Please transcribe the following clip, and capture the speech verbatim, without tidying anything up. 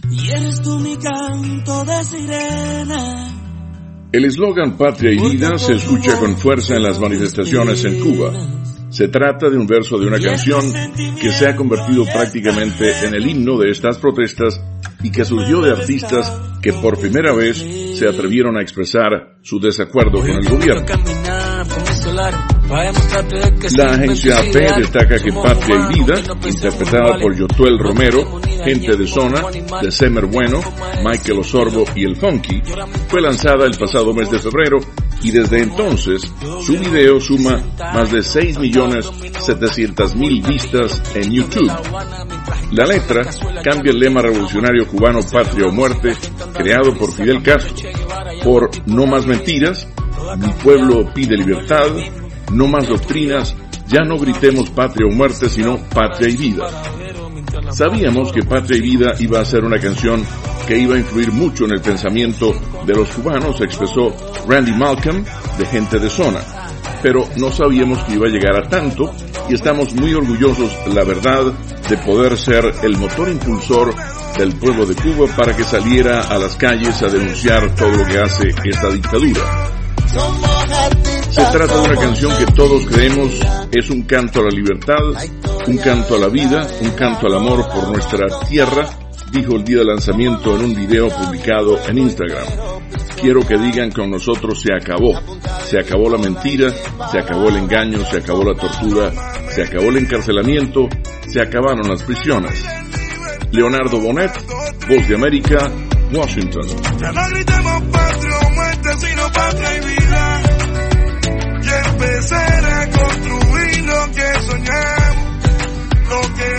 y eres tú mi canto de sirena. El eslogan Patria y Vida se escucha con fuerza en las manifestaciones en Cuba. Se trata de un verso de una canción que se ha convertido prácticamente en el himno de estas protestas y que surgió de artistas que por primera vez se atrevieron a expresar su desacuerdo con el gobierno. La agencia A P destaca que Patria y Vida, interpretada por Yotuel Romero, Gente de Zona, de Semer Bueno, Michael Osorbo y El Funky, fue lanzada el pasado mes de febrero y desde entonces su video suma más de seis millones setecientas mil vistas en YouTube. La letra cambia el lema revolucionario cubano Patria o Muerte, creado por Fidel Castro, por No más mentiras, mi pueblo pide libertad, no más doctrinas, ya no gritemos patria o muerte, sino patria y vida. Sabíamos que Patria y Vida iba a ser una canción que iba a influir mucho en el pensamiento de los cubanos, expresó Randy Malcolm, de Gente de Zona, pero no sabíamos que iba a llegar a tanto y estamos muy orgullosos, la verdad, de poder ser el motor impulsor del pueblo de Cuba para que saliera a las calles a denunciar todo lo que hace esta dictadura. Se trata de una canción que todos creemos es un canto a la libertad, un canto a la vida, un canto al amor por nuestra tierra, dijo el día de lanzamiento en un video publicado en Instagram. Quiero que digan con nosotros se acabó, se acabó la mentira, se acabó el engaño, se acabó la tortura, se acabó el encarcelamiento, se acabaron las prisiones. Leonardo Bonet, Voz de América, Washington. Ya no gritemos patria o muerte, sino patria y vida. Y empezar a construir lo que soñamos, lo que